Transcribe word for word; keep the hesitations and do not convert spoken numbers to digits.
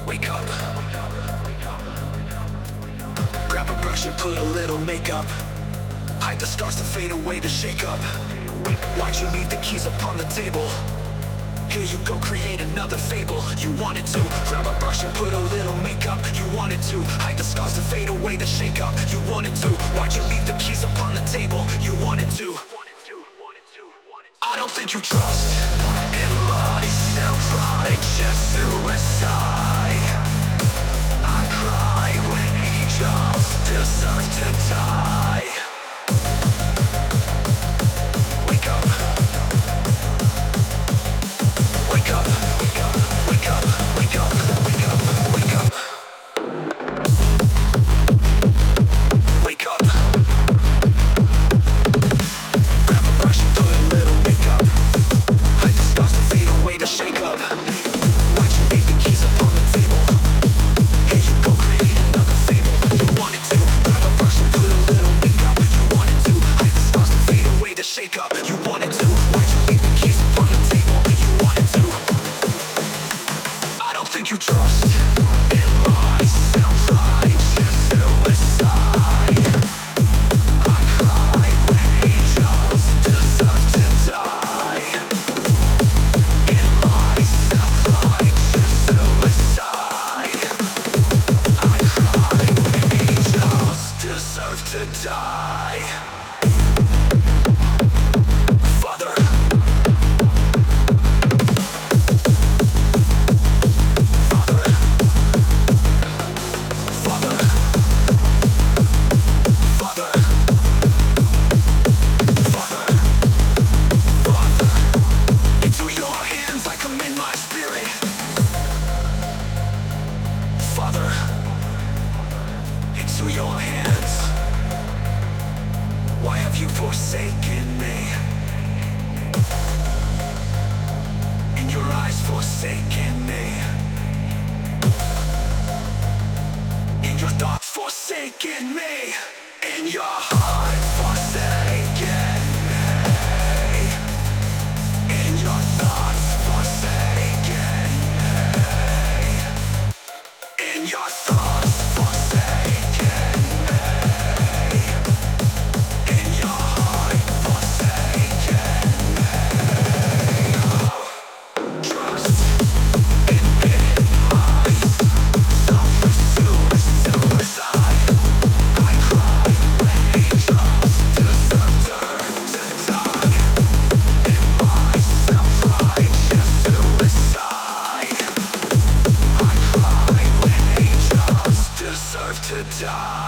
Wake up. Grab a brush and put a little makeup. Hide the scars to fade away to shake up. Why'd you leave the keys upon the table? Here you go, create another fable. You wanted to grab a brush and put a little makeup. You wanted to hide the scars to fade away to shake up. You wanted to. Why'd you leave the keys upon the table? You wanted to. I don't think you trust in myself. It's just suicide. I cry when angels deserve to die. Wake up. Wake up. Wake up. Wake up. Wake up. Wake up. Wake up. Wake up. Grab a brush and put a little makeup. Hide the scars to fade away to shake up. Why'd you leave the keys upon the table? Here you go, create another fable. You wanted to grab a brush and put a little makeup. You wanted to hide the scars to fade away to shake up. You wanted to. Why'd you leave the keys upon the table? You wanted to. I don't think you trust in myself. I just suicide. I cry when angels deserve to die. In myself, I just suicide. I cry when angels deserve to die. Father. Father, into your hands. Why have you forsaken me? In your eyes forsaken me. In your thoughts forsaken me. In your heart forsaken me. In your thoughts forsaken me. In your thoughts forsaken me. In your heart forsaken me. Trust in myself. Suicide. I cry when angels deserve to die. In myself, I just suicide. I cry when angels deserve to die.